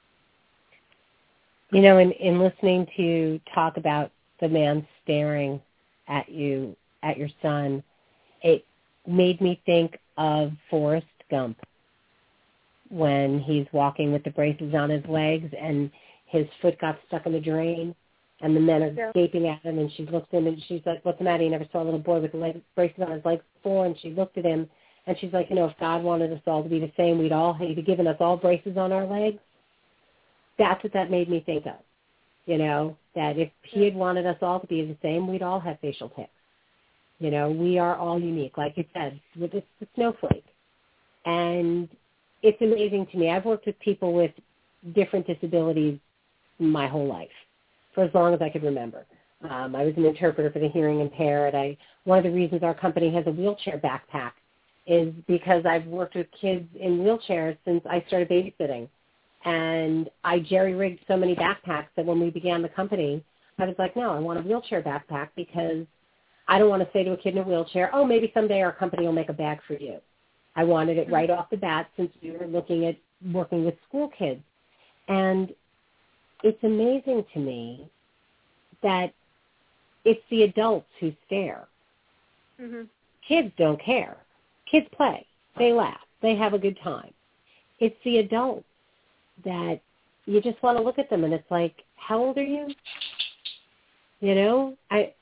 In listening to you talk about the man staring at you, at your son, it made me think of Forrest Gump when he's walking with the braces on his legs and his foot got stuck in the drain and the men are gaping at him, and she looks at him and she's like, what's the matter? You never saw a little boy with the braces on his legs before? And she looked at him and she's like, if God wanted us all to be the same, he'd have given us all braces on our legs. That's what that made me think of. That if he had wanted us all to be the same, we'd all have facial tics. We are all unique, like you said, with the snowflake. And it's amazing to me. I've worked with people with different disabilities my whole life, for as long as I could remember. I was an interpreter for the hearing impaired. One of the reasons our company has a wheelchair backpack is because I've worked with kids in wheelchairs since I started babysitting. And I jerry-rigged so many backpacks that when we began the company, I was like, no, I want a wheelchair backpack because I don't want to say to a kid in a wheelchair, oh, maybe someday our company will make a bag for you. I wanted it right off the bat since we were looking at working with school kids. And it's amazing to me that it's the adults who stare. Mm-hmm. Kids don't care. Kids play. They laugh. They have a good time. It's the adults that you just want to look at them and it's like, how old are you? But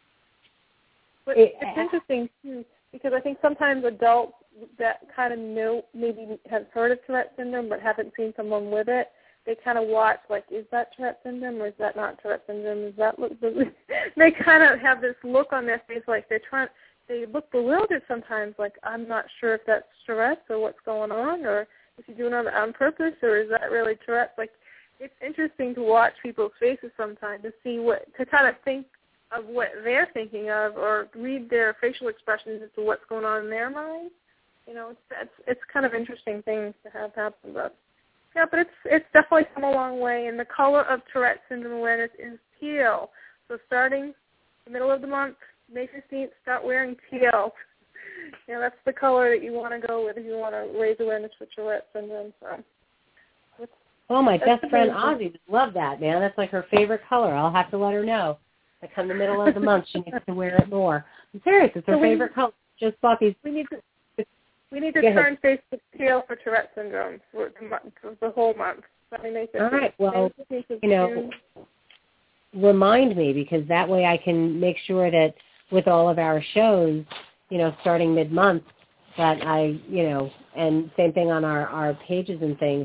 it's interesting too, because I think sometimes adults that kind of know, maybe have heard of Tourette syndrome but haven't seen someone with it, they kind of watch like, is that Tourette syndrome or is that not Tourette syndrome? Is that they kind of have this look on their face like they look bewildered sometimes, like I'm not sure if that's Tourette's or what's going on, or if you're doing it on purpose, or is that really Tourette's? Like, it's interesting to watch people's faces sometimes to see to kind of think of what they're thinking of, or read their facial expressions as to what's going on in their mind. It's kind of interesting things to have happen. But yeah, but it's definitely come a long way. And the color of Tourette syndrome awareness is teal. So starting the middle of the month, May 15th, start wearing teal. That's the color that you want to go with if you want to raise awareness for Tourette syndrome. So, my best friend Ozzy would love that, man. That's like her favorite color. I'll have to let her know. Like come the middle of the month, she needs to wear it more. I'm serious. It's her favorite color. Just bought these. We need to turn face to teal for Tourette syndrome for the whole month. All right. Well, remind me, because that way I can make sure that with all of our shows, starting mid-month, that and same thing on our pages and things.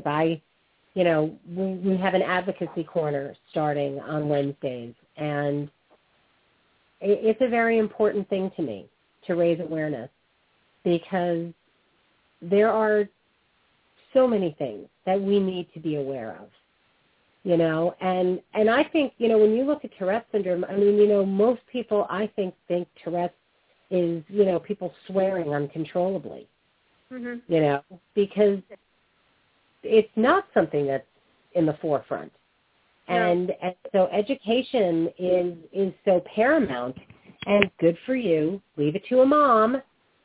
We have an advocacy corner starting on Wednesdays, and it's a very important thing to me to raise awareness, because there are so many things that we need to be aware of, and I think, when you look at Tourette syndrome, most people, I think Tourette's is, people swearing uncontrollably, Mm-hmm. Because it's not something that's in the forefront. And so education is so paramount, and good for you. Leave it to a mom,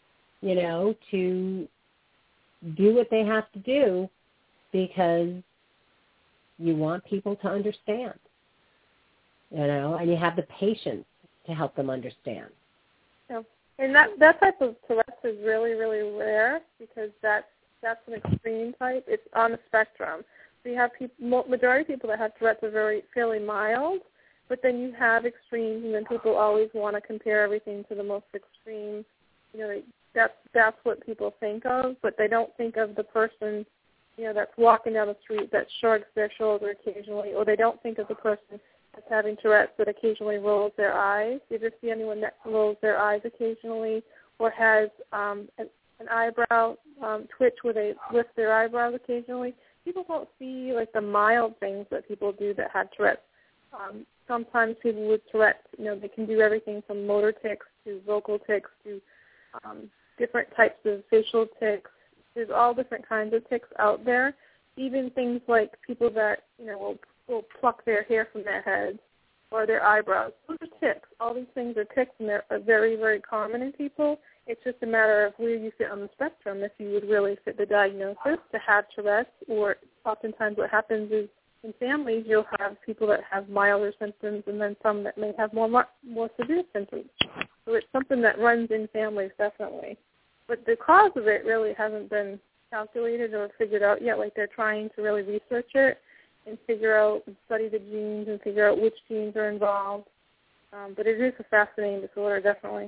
to do what they have to do, because you want people to understand, and you have the patience to help them understand. Yeah. And that type of Tourette's is really, really rare, because that's an extreme type. It's on the spectrum. So you have majority of people that have Tourette's are fairly mild, but then you have extremes, and then people always want to compare everything to the most extreme. That's what people think of, but they don't think of the person, that's walking down the street that shrugs their shoulder occasionally, or they don't think of the person that's having Tourette's that occasionally rolls their eyes. You ever see anyone that rolls their eyes occasionally, or has an eyebrow twitch where they lift their eyebrows occasionally? People don't see the mild things that people do that have Tourette's. Sometimes people with Tourette's, they can do everything from motor tics to vocal tics to different types of facial tics. There's all different kinds of tics out there. Even things like people that will pluck their hair from their heads or their eyebrows. Those are tics. All these things are tics, and they're very, very common in people. It's just a matter of where you fit on the spectrum, if you would really fit the diagnosis to have Tourette's, or oftentimes what happens is in families you'll have people that have milder symptoms and then some that may have more severe symptoms. So it's something that runs in families, definitely. But the cause of it really hasn't been calculated or figured out yet. They're trying to really research it and figure out and study the genes and figure out which genes are involved. But it is a fascinating disorder, definitely.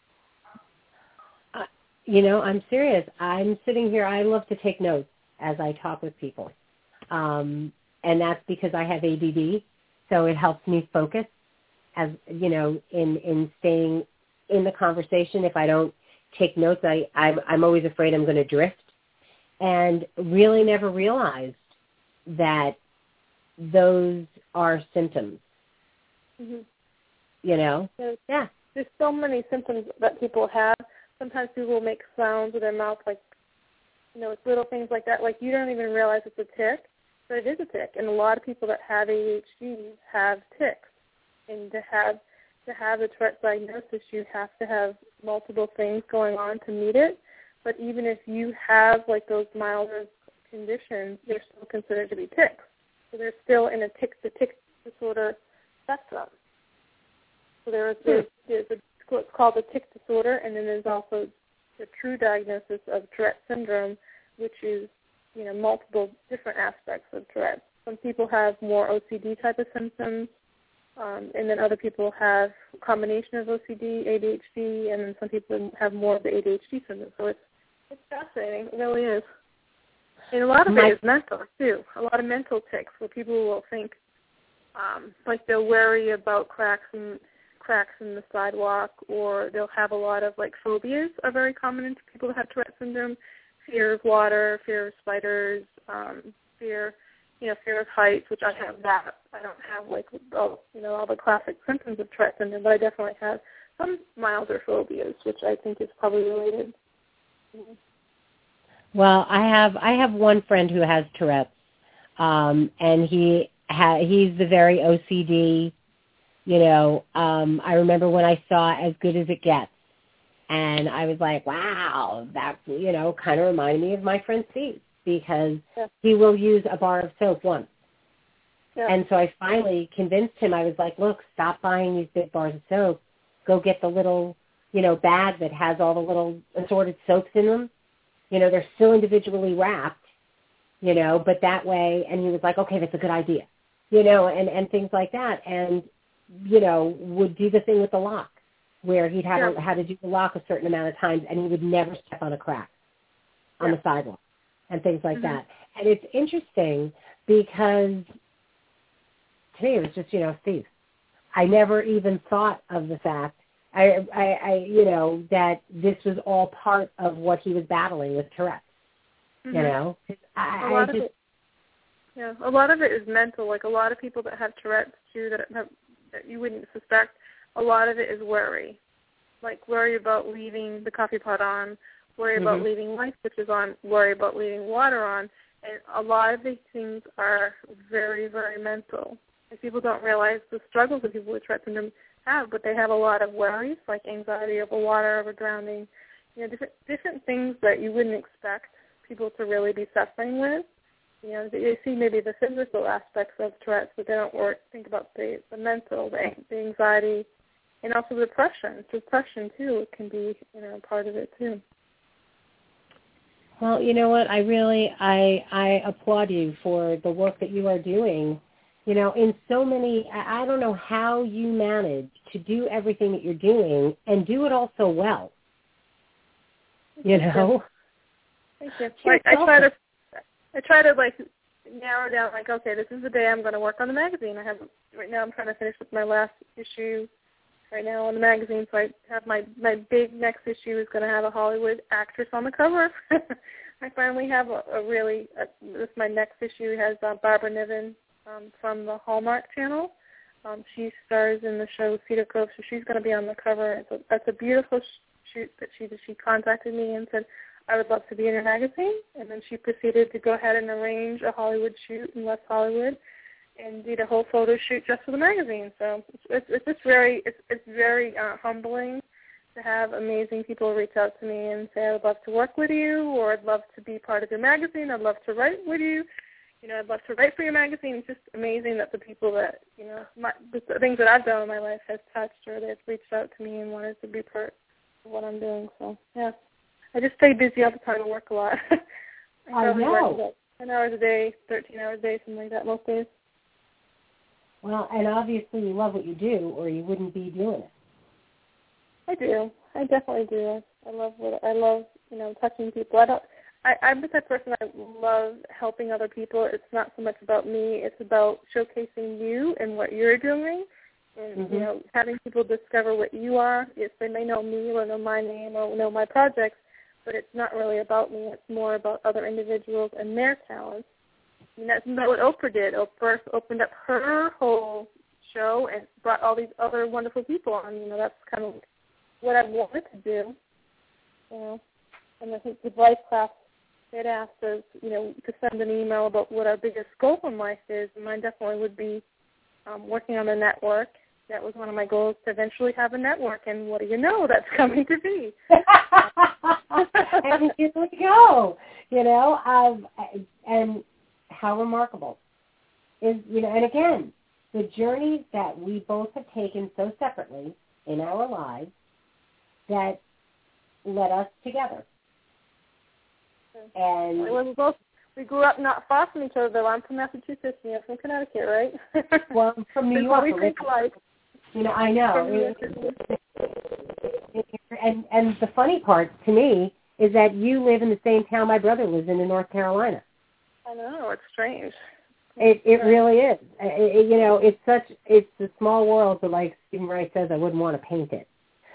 I'm serious. I'm sitting here. I love to take notes as I talk with people. And that's because I have ADD, so it helps me focus as, in staying in the conversation. If I don't take notes, I'm always afraid I'm going to drift, and really never realized that those are symptoms. Mm-hmm. There's so many symptoms that people have. Sometimes people will make sounds with their mouth, it's little things like that. You don't even realize it's a tic, but it is a tic. And a lot of people that have ADHD have tics. And to have the Tourette's diagnosis, you have to have multiple things going on to meet it. But even if you have those milder conditions, they're still considered to be tics. So they're still in a tic disorder spectrum. So there's what's called a tic disorder, and then there's also the true diagnosis of Tourette syndrome, which is, multiple different aspects of Tourette. Some people have more OCD type of symptoms, and then other people have a combination of OCD, ADHD, and then some people have more of the ADHD symptoms. So it's fascinating. It really is. And a lot of it is mental, too. A lot of mental tics where people will think, they'll worry about cracks in the sidewalk, or they'll have a lot of phobias are very common in people that have Tourette syndrome. Fear of water, fear of spiders, fear of heights, which I have that. I don't have all the classic symptoms of Tourette syndrome, but I definitely have some milder phobias, which I think is probably related. Mm-hmm. Well, I have one friend who has Tourette's, and he's the very OCD. I remember when I saw As Good as It Gets, and I was like, wow, that, kind of reminded me of my friend Steve, because he will use a bar of soap once. Yeah. And so I finally convinced him. I was like, look, stop buying these big bars of soap. Go get the little, bag that has all the little assorted soaps in them. They're still individually wrapped, but that way, and he was like, okay, that's a good idea, and things like that. And would do the thing with the lock, where he'd had to do the lock a certain amount of times, and he would never step on a crack on the sidewalk and things like that. And it's interesting because today it was just, Steve. I never even thought of the fact, that this was all part of what he was battling with Tourette's. A lot of it is mental. A lot of people that have Tourette's too, that you wouldn't suspect, a lot of it is worry. like worry about leaving the coffee pot on, worry about leaving light switches on, worry about leaving water on. And a lot of these things are very, very mental. And people don't realize the struggles that people with Tourette syndrome have, but they have a lot of worries, like anxiety over water, over drowning, different things that you wouldn't expect people to really be suffering with. They see maybe the physical aspects of Tourette's, but they don't think about the mental, the anxiety, and also depression. Depression, too, can be part of it, too. Well, you know what? I applaud you for the work that you are doing. In so many, I don't know how you manage to do everything that you're doing and do it all so well. Thank you. I try to like narrow down, like, okay, this is the day I'm going to work on the magazine. Right now I'm trying to finish with my last issue right now on the magazine, so I have my big next issue is going to have a Hollywood actress on the cover. I finally have this my next issue has Barbara Niven from the Hallmark Channel. She stars in the show Cedar Cove, so she's going to be on the cover. That's a beautiful shoot that she contacted me and said, I would love to be in your magazine. And then she proceeded to go ahead and arrange a Hollywood shoot in West Hollywood and did a whole photo shoot just for the magazine. So it's just very humbling to have amazing people reach out to me and say, I would love to work with you, or I'd love to be part of your magazine. I'd love to write with you. I'd love to write for your magazine. It's just amazing that the people that, the things that I've done in my life has touched, or they've reached out to me and wanted to be part of what I'm doing. So, yeah. I just stay busy all the time and work a lot. I know. Work about 10 hours a day, 13 hours a day, something like that most days. Well, and obviously you love what you do, or you wouldn't be doing it. I do. I definitely do. I love touching people. I'm the type of person I love helping other people. It's not so much about me. It's about showcasing you and what you're doing, and having people discover what you are. Yes, they may know me or know my name or know my projects, but it's not really about me. It's more about other individuals and their talents. And that's what Oprah did. Oprah opened up her whole show and brought all these other wonderful people on. That's kind of what I wanted to do. And I think the Life Class, they'd asked us, to send an email about what our biggest goal in life is, and mine definitely would be working on a network. That was one of my goals, to eventually have a network, and what do you know, that's coming to be. And here we go, and how remarkable is, and again, the journeys that we both have taken so separately in our lives that led us together. And we grew up not far from each other, though. I'm from Massachusetts, and you're from Connecticut, right? Well, I'm from New York. We think alike. I know. And the funny part to me is that you live in the same town my brother lives in North Carolina. I know, it's strange. It really is. It's a small world, but like Stephen Wright says, I wouldn't want to paint it.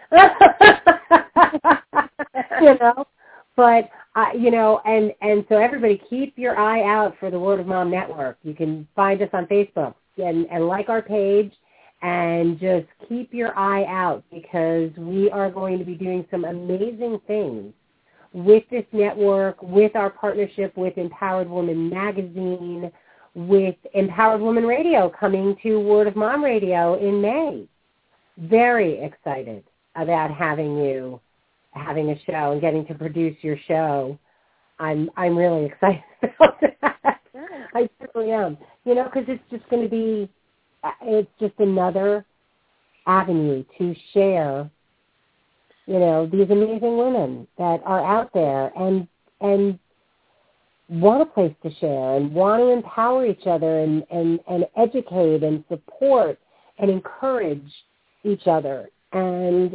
But, and so everybody keep your eye out for the Word of Mom Network. You can find us on Facebook and like our page, and just keep your eye out, because we are going to be doing some amazing things with this network, with our partnership with Empowered Woman Magazine, with Empowered Woman Radio coming to Word of Mom Radio in May. Very excited about having you having a show and getting to produce your show. I'm really excited about that. Yeah. I certainly am. Because it's just going to be, it's just another avenue to share, these amazing women that are out there and want a place to share and want to empower each other and educate and support and encourage each other. And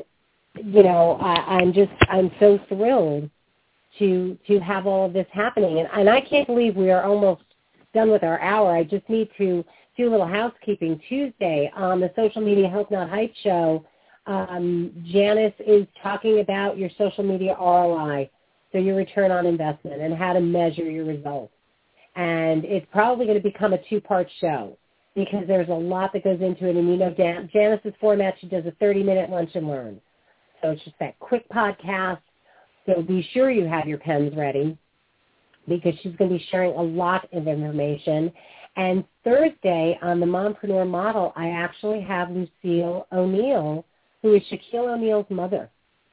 I'm so thrilled to have all of this happening. And I can't believe we are almost done with our hour. I just need to do a little housekeeping. Tuesday on the Social Media Health Not Hype show, Janice is talking about your social media ROI, so your return on investment, and how to measure your results. And it's probably going to become a two-part show, because there's a lot that goes into it. And Janice's format, she does a 30-minute lunch and learn. So it's just that quick podcast. So be sure you have your pens ready because she's going to be sharing a lot of information. And Thursday on the Mompreneur Model, I actually have Lucille O'Neill, who is Shaquille O'Neal's mother.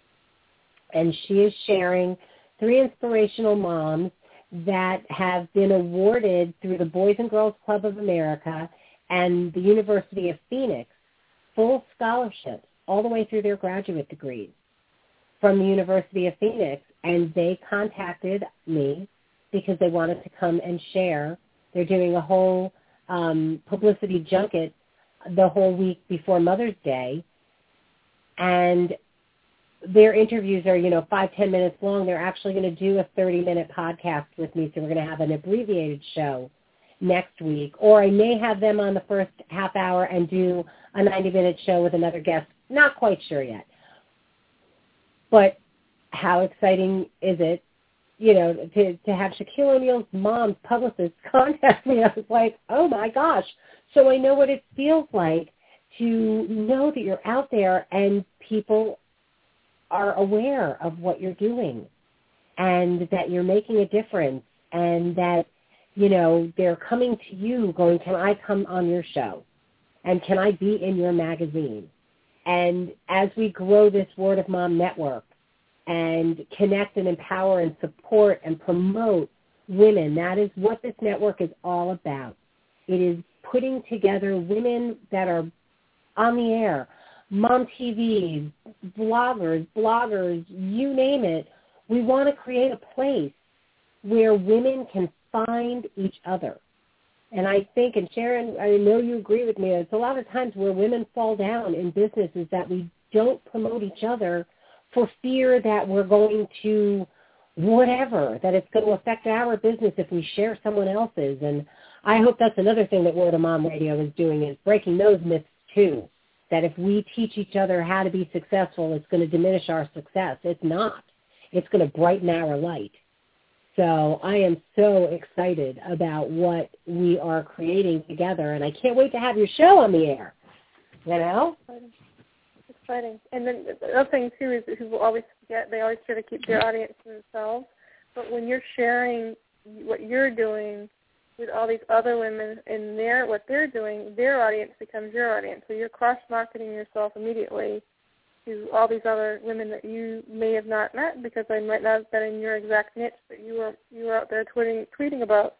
And she is sharing 3 inspirational moms that have been awarded through the Boys and Girls Club of America and the University of Phoenix full scholarships all the way through their graduate degrees from the University of Phoenix. And they contacted me because they wanted to come and share. They're doing a whole publicity junket the whole week before Mother's Day. And their interviews are, 5-10 minutes long. They're actually going to do a 30-minute podcast with me, so we're going to have an abbreviated show next week. Or I may have them on the first half hour and do a 90-minute show with another guest. Not quite sure yet. But how exciting is it, to have Shaquille O'Neal's mom's publicist contact me? I was like, oh, my gosh. So I know what it feels like to know that you're out there and people are aware of what you're doing and that you're making a difference and that, they're coming to you going, can I come on your show? And can I be in your magazine? And as we grow this Word of Mom network and connect and empower and support and promote women, that is what this network is all about. It is putting together women that are on the air, Mom TV, bloggers, you name it. We want to create a place where women can find each other. And I think, and Sharon, I know you agree with me, it's a lot of times where women fall down in business is that we don't promote each other for fear that we're going to whatever, that it's going to affect our business if we share someone else's. And I hope that's another thing that Word of Mom Radio is doing, is breaking those myths too, that if we teach each other how to be successful, it's going to diminish our success. It's not. It's going to brighten our light. So I am so excited about what we are creating together, and I can't wait to have your show on the air. Exciting. And then the other thing, too, is that people always forget, they always try to keep their audience to themselves. But when you're sharing what you're doing with all these other women and what they're doing, their audience becomes your audience. So you're cross-marketing yourself immediately to all these other women that you may have not met because they might not have been in your exact niche that you were out there tweeting about,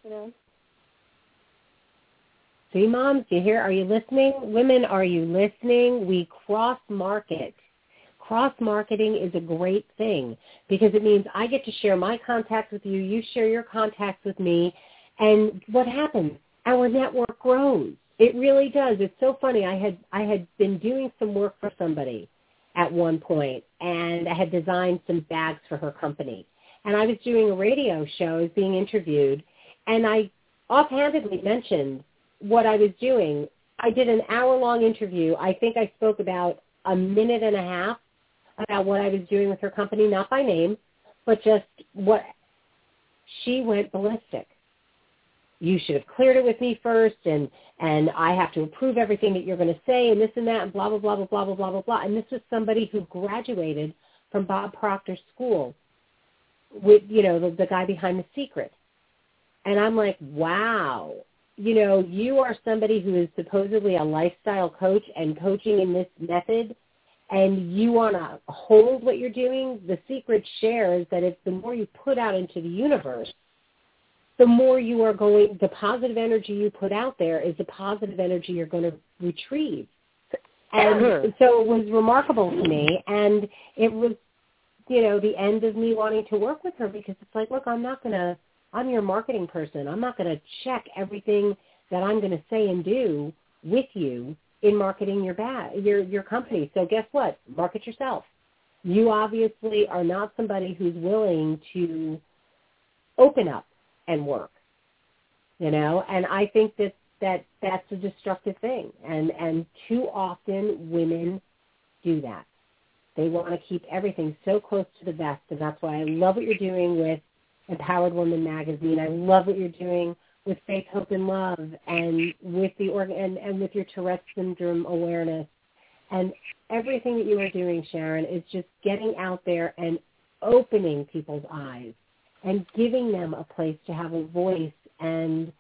See, moms, do you hear? Are you listening? Women, are you listening? We cross-market. Cross-marketing is a great thing because it means I get to share my contacts with you, you share your contacts with me, and what happens? Our network grows. It really does. It's so funny. I had been doing some work for somebody at one point, and I had designed some bags for her company. And I was doing a radio show, I was being interviewed, and I offhandedly mentioned what I was doing. I did an hour-long interview. I think I spoke about a minute and a half about what I was doing with her company, not by name, but just what she went ballistic. You should have cleared it with me first, and I have to approve everything that you're going to say, and this and that, and blah, blah, blah, blah, blah, blah, blah, blah, blah. And this was somebody who graduated from Bob Proctor's school with, the guy behind The Secret. And I'm like, wow, you are somebody who is supposedly a lifestyle coach and coaching in this method, and you want to hold what you're doing. The Secret shares that it's the more you put out into the universe, the more you are going, the positive energy you put out there is the positive energy you're going to retrieve. And so it was remarkable to me, and it was, the end of me wanting to work with her because it's like, look, I'm your marketing person. I'm not going to check everything that I'm going to say and do with you in marketing your company. So guess what? Market yourself. You obviously are not somebody who's willing to open up and work, and I think that's a destructive thing, and too often women do that. They want to keep everything so close to the vest, and that's why I love what you're doing with Empowered Woman Magazine. I love what you're doing with Faith, Hope, and Love, and with and with your Tourette syndrome awareness, And everything that you are doing, Sharon, is just getting out there and opening people's eyes and giving them a place to have a voice and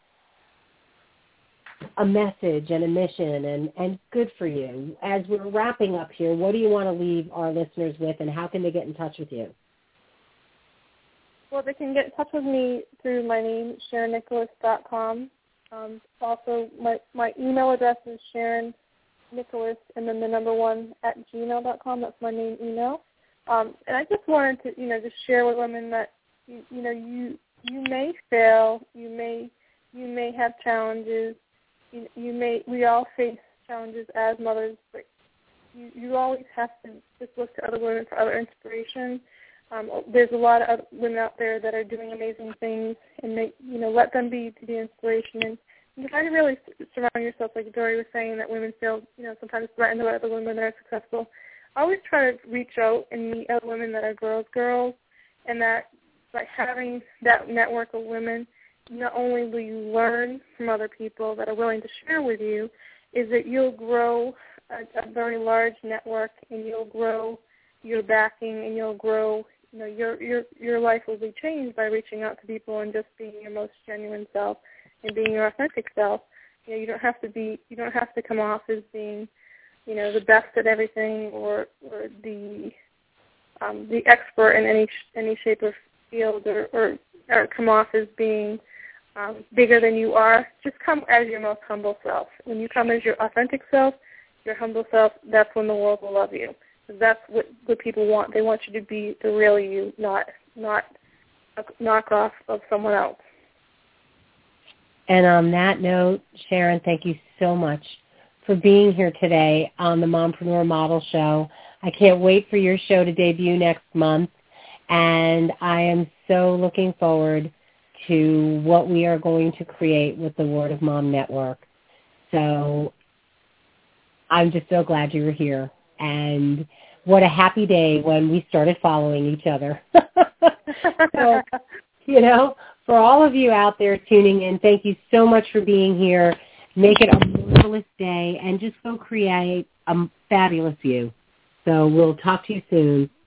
a message and a mission, and good for you. As we're wrapping up here, what do you want to leave our listeners with, and how can they get in touch with you? Well, they can get in touch with me through my name, SharonNicholas.com. Also, my email address is SharonNicholas and then the number 1 at gmail.com. That's my main email. And I just wanted to, just share with women that, you may fail, you may have challenges, we all face challenges as mothers, but you always have to just look to other women for other inspiration. There's a lot of other women out there that are doing amazing things, and let them be the inspiration. And try to really surround yourself, like Dory was saying, that women feel, sometimes threatened by other women that are successful. I always try to reach out and meet other women that are girls, and that by having that network of women, not only will you learn from other people that are willing to share with you, is that you'll grow a very large network, and you'll grow your backing, and you'll grow, your life will be changed by reaching out to people and just being your most genuine self and being your authentic self. You don't have to come off as being, the best at everything or the expert in any shape or field or come off as being bigger than you are. Just come as your most humble self. When you come as your authentic self, your humble self, that's when the world will love you. That's what people want. They want you to be the real you, not a knockoff of someone else. And on that note, Sharon, thank you so much for being here today on the Mompreneur Model Show. I can't wait for your show to debut next month, and I am so looking forward to what we are going to create with the Word of Mom Network. So I'm just so glad you were here, and what a happy day when we started following each other. So, for all of you out there tuning in, thank you so much for being here. Make it a marvelous day, and just go create a fabulous you. So we'll talk to you soon.